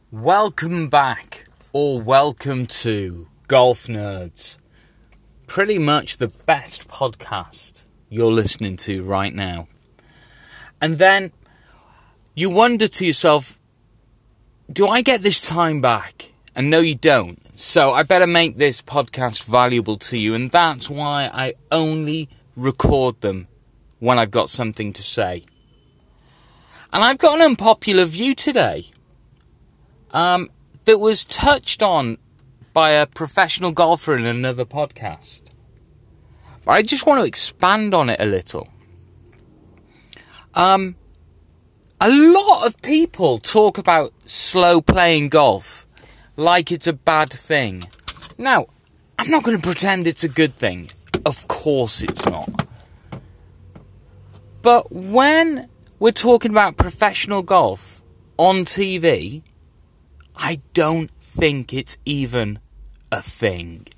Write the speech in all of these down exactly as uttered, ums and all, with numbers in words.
Welcome back, or welcome to Golf Nerds. Pretty much the best podcast you're listening to right now. And then you wonder to yourself, do I get this time back? And no, you don't. So I better make this podcast valuable to you. And that's why I only record them when I've got something to say. And I've got an unpopular view today. Um, that was touched on by a professional golfer in another podcast. But I just want to expand on it a little. Um, a lot of people talk about slow playing golf like it's a bad thing. Now, I'm not going to pretend it's a good thing. Of course it's not. But when we're talking about professional golf on T V, I don't think it's even a thing.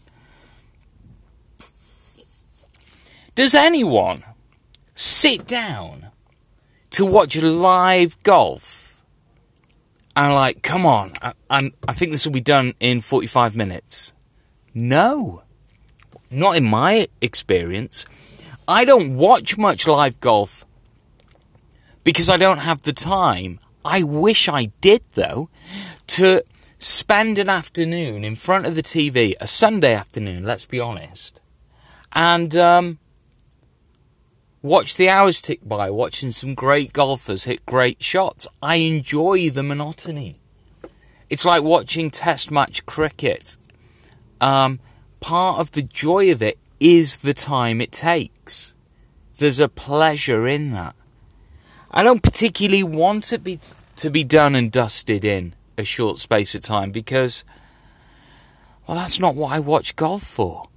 Does anyone sit down to watch live golf and like, come on, I, I'm, I think this will be done in forty-five minutes? No. Not in my experience. I don't watch much live golf because I don't have the time. I wish I did, though, to spend an afternoon in front of the T V, a Sunday afternoon, let's be honest, and um, watch the hours tick by, watching some great golfers hit great shots. I enjoy the monotony. It's like watching test match cricket. Um, part of the joy of it is the time it takes. There's a pleasure in that. I don't particularly want it be, to be done and dusted in a short space of time because, well, that's not what I watch golf for.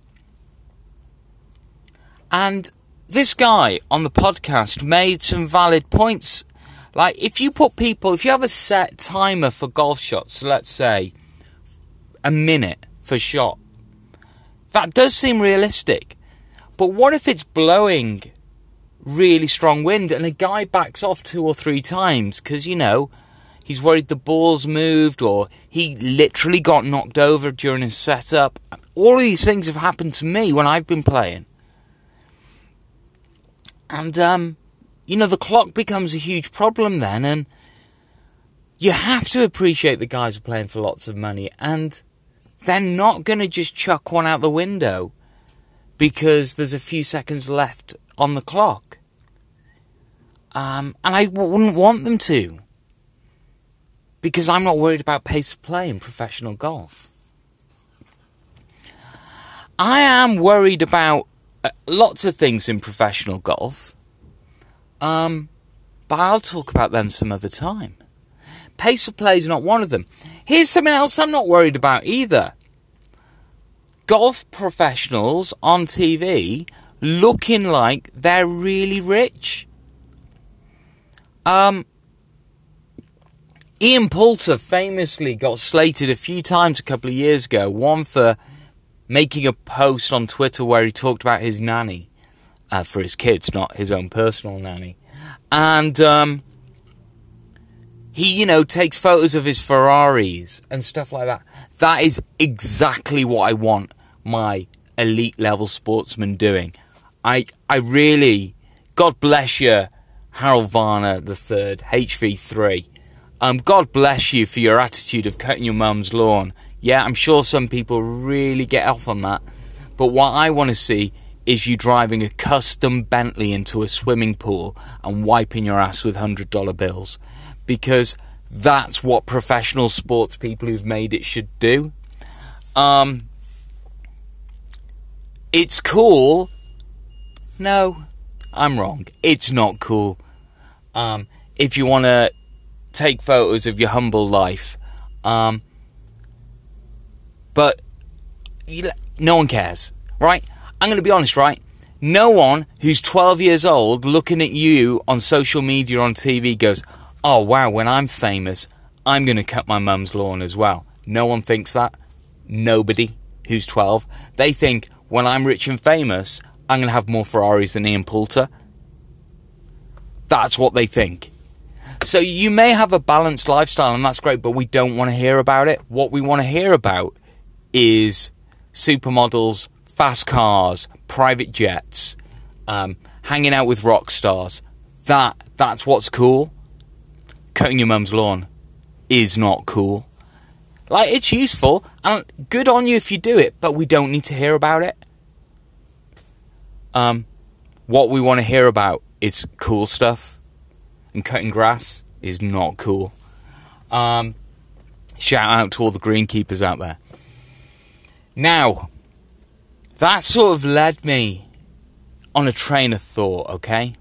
And this guy on the podcast made some valid points. Like, if you put people, if you have a set timer for golf shots, let's say a minute for shot, that does seem realistic. But what if it's blowing really strong wind and a guy backs off two or three times because, you know, he's worried the ball's moved or he literally got knocked over during his setup? All of these things have happened to me when I've been playing. And, um, you know, the clock becomes a huge problem then, and you have to appreciate the guys are playing for lots of money, and they're not going to just chuck one out the window because there's a few seconds left on the clock. Um, and I w- wouldn't want them to, because I'm not worried about pace of play in professional golf. I am worried about uh, lots of things in professional golf, um, but I'll talk about them some other time. Pace of play is not one of them. Here's something else I'm not worried about either. Golf professionals on T V looking like they're really rich. Um, Ian Poulter famously got slated a few times a couple of years ago. One for making a post on Twitter where he talked about his nanny uh, for his kids, not his own personal nanny. And um, he, you know, takes photos of his Ferraris and stuff like that. That is exactly what I want my elite level sportsman doing. I I really, God bless you, Harold Varner the third, H V three. Um, God bless you for your attitude of cutting your mum's lawn. Yeah, I'm sure some people really get off on that. But what I want to see is you driving a custom Bentley into a swimming pool and wiping your ass with one hundred dollar bills. Because that's what professional sports people who've made it should do. Um, it's cool. No, I'm wrong. It's not cool. Um, if you want to take photos of your humble life. Um, but you, no one cares, right? I'm going to be honest, right? No one who's twelve years old looking at you on social media on T V goes, oh, wow, when I'm famous, I'm going to cut my mum's lawn as well. No one thinks that. Nobody who's twelve. They think, when I'm rich and famous, I'm going to have more Ferraris than Ian Poulter. That's what they think. So you may have a balanced lifestyle, and that's great, but we don't want to hear about it. What we want to hear about is supermodels, fast cars, private jets, um, hanging out with rock stars. That that's what's cool. Cutting your mum's lawn is not cool. Like, it's useful, and good on you if you do it, but we don't need to hear about it. Um, what we want to hear about is cool stuff. And cutting grass is not cool. Um, shout out to all the greenkeepers out there. Now, that sort of led me on a train of thought, okay?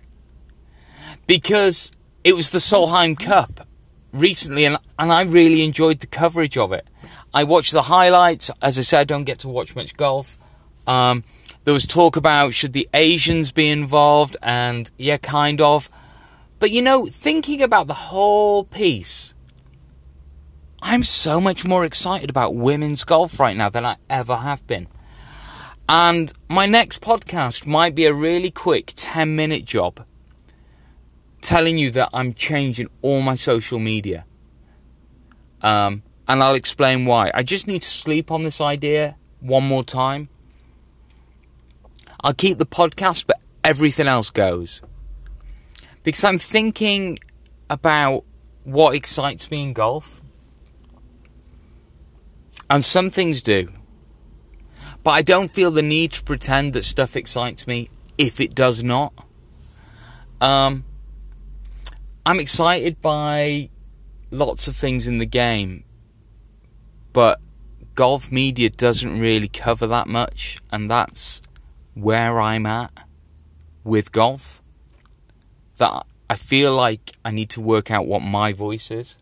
Because it was the Solheim Cup recently, and, and I really enjoyed the coverage of it. I watched the highlights. As I said, I don't get to watch much golf. Um, there was talk about should the Asians be involved, and yeah, kind of. But, you know, thinking about the whole piece, I'm so much more excited about women's golf right now than I ever have been. And my next podcast might be a really quick ten minute job telling you that I'm changing all my social media. Um, and I'll explain why. I just need to sleep on this idea one more time. I'll keep the podcast, but everything else goes. Because I'm thinking about what excites me in golf. And some things do. But I don't feel the need to pretend that stuff excites me if it does not. Um, I'm excited by lots of things in the game. But golf media doesn't really cover that much. And that's where I'm at with golf. That I feel like I need to work out what my voice is.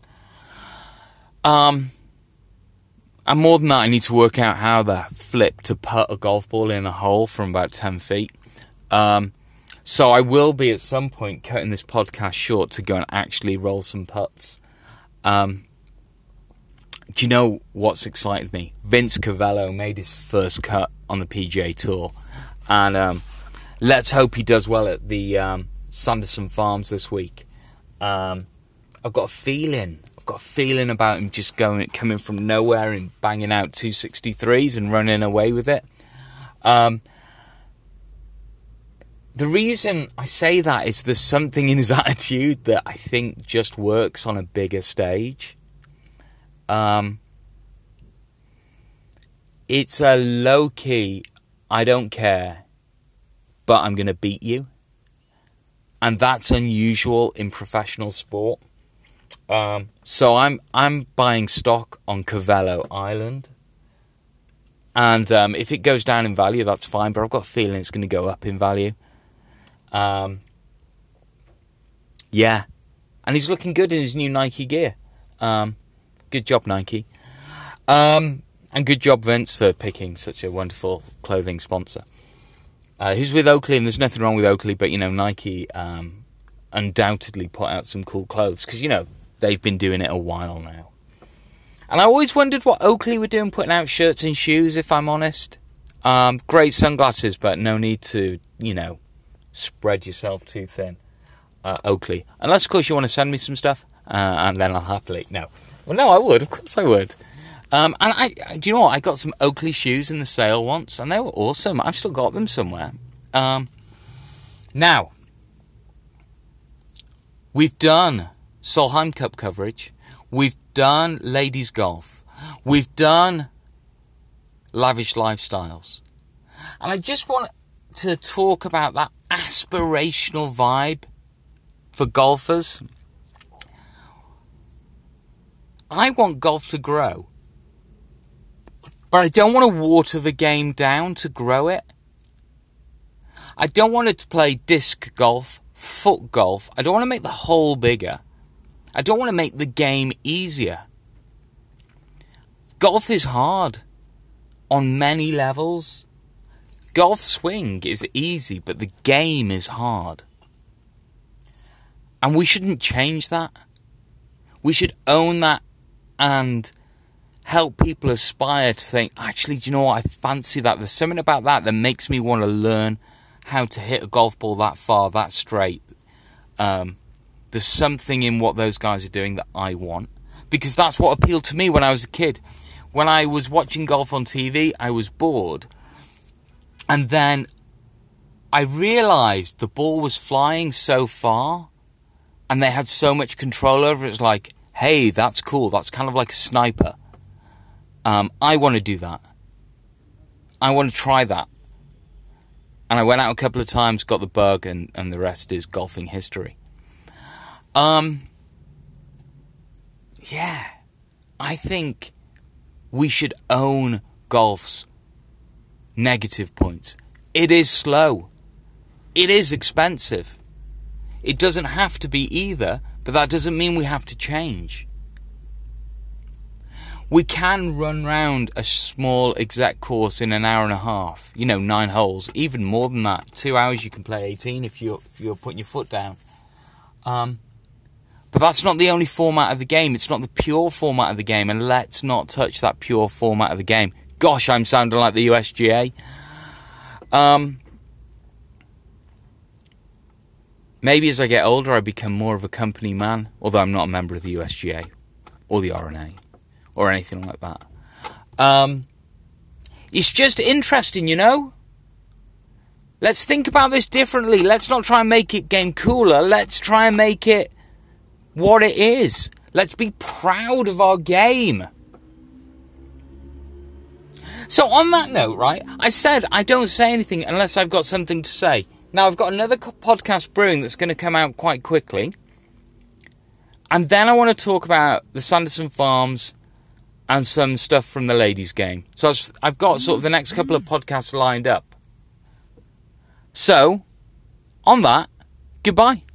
Um, and more than that, I need to work out how the flip to put a golf ball in a hole from about ten feet. Um, so I will be at some point cutting this podcast short to go and actually roll some putts. Um, do you know what's excited me? Vince Cavello made his first cut on the P G A Tour. And um, let's hope he does well at the Um, Sanderson Farms this week. Um, I've got a feeling, I've got a feeling about him just going, coming from nowhere and banging out two sixty-threes and running away with it. Um, the reason I say that is there's something in his attitude that I think just works on a bigger stage. Um, it's a low-key, I don't care, but I'm going to beat you. And that's unusual in professional sport. Um, so I'm I'm buying stock on Cavello Island. And um, if it goes down in value, that's fine. But I've got a feeling it's going to go up in value. Um, yeah. And he's looking good in his new Nike gear. Um, good job, Nike. Um, and good job, Vince, for picking such a wonderful clothing sponsor. Uh, who's with Oakley, and there's nothing wrong with Oakley, but, you know, Nike um, undoubtedly put out some cool clothes, because, you know, they've been doing it a while now. And I always wondered what Oakley were doing putting out shirts and shoes, if I'm honest. Um, great sunglasses, but no need to, you know, spread yourself too thin. Uh, Oakley. Unless, of course, you want to send me some stuff, uh, and then I'll happily... No. Well, no, I would. Of course I would. Um, and I, I, do you know what? I got some Oakley shoes in the sale once, and they were awesome. I've still got them somewhere. Um, now, we've done Solheim Cup coverage. We've done ladies golf. We've done lavish lifestyles. And I just want to talk about that aspirational vibe for golfers. I want golf to grow. But I don't want to water the game down to grow it. I don't want it to play disc golf, foot golf. I don't want to make the hole bigger. I don't want to make the game easier. Golf is hard on many levels. Golf swing is easy, but the game is hard. And we shouldn't change that. We should own that and help people aspire to think, actually, do you know what, I fancy that. There's something about that that makes me want to learn how to hit a golf ball that far, that straight. Um, There's something in what those guys are doing that I want. Because that's what appealed to me when I was a kid. When I was watching golf on T V, I was bored. And then I realised the ball was flying so far and they had so much control over it. It's like, hey, that's cool. That's kind of like a sniper. Um, I want to do that. I want to try that. And I went out a couple of times, got the bug, and, and the rest is golfing history. Um, yeah, I think we should own golf's negative points. It is slow. It is expensive. It doesn't have to be either, but that doesn't mean we have to change. We can run round a small exec course in an hour and a half. You know, nine holes, even more than that. Two hours you can play eighteen if you're, if you're putting your foot down. Um, but that's not the only format of the game. It's not the pure format of the game, and let's not touch that pure format of the game. Gosh, I'm sounding like the U S G A. Um, maybe as I get older, I become more of a company man, although I'm not a member of the U S G A or the R N A or anything like that. Um, it's just interesting, you know? Let's think about this differently. Let's not try and make it game cooler. Let's try and make it what it is. Let's be proud of our game. So on that note, right, I said I don't say anything unless I've got something to say. Now, I've got another podcast brewing that's going to come out quite quickly. And then I want to talk about the Sanderson Farms and some stuff from the ladies' game. So I've got sort of the next couple of podcasts lined up. So, on that, goodbye.